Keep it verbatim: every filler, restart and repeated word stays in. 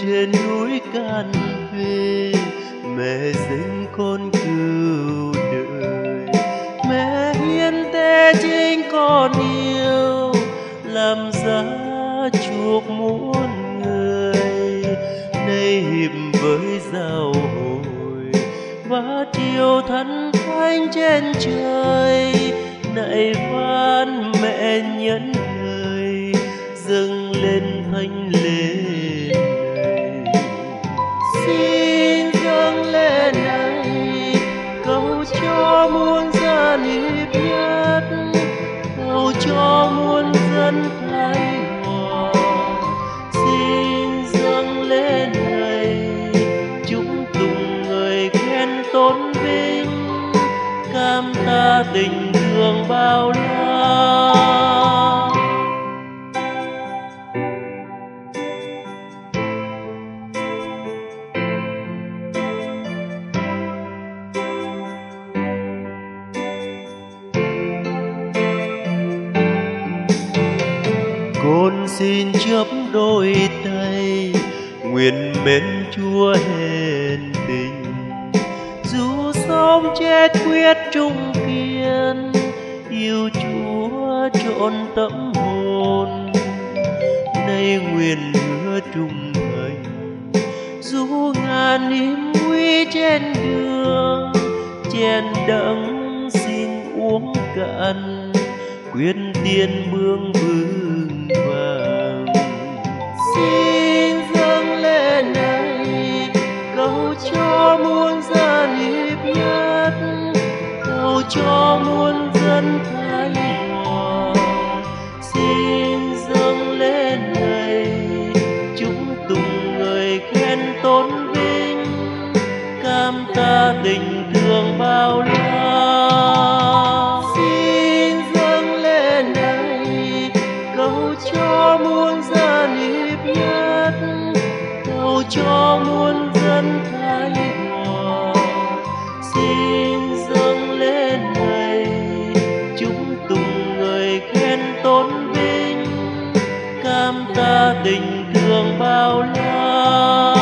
trên núi Can Về, mẹ dành con cừu đời. Mẹ hiến tế chính con yêu, làm giá chuộc muôn người. Nay hiệp với giao hồi và triều thần thánh trên trời, nạy van mẹ nhẫn lời dâng lên thánh lễ này. Xin dâng lễ này cầu cho muôn dân hiệp nhất, cầu cho muôn dân thái hòa. Xin dâng lễ này chúng tùng người khen tôn vinh, cảm ta tình thương bao la. Con xin chắp đôi tay nguyện mến Chúa hèn tình, dù sống chết quyết trung kiên, yêu Chúa trọn tâm hồn. Nay nguyện hứa trung thành, dù ngàn hiểm nguy trên đường, chén đắng xin uống cạn, quyết tiến bước vững vàng. Xin dâng lễ này cầu cho muôn dân hiệp nhất, cầu cho muôn dân thái hòa. Xin dâng lễ này chúng tùng người khen tôn vinh, cảm ta tình thương bao la. Xin dâng lễ này cầu cho muôn dân hiệp nhất, cầu cho muôn dân thái hòa. Xin dâng lễ này chúng tùng người khen tôn vinh, cảm ta tình thương bao la.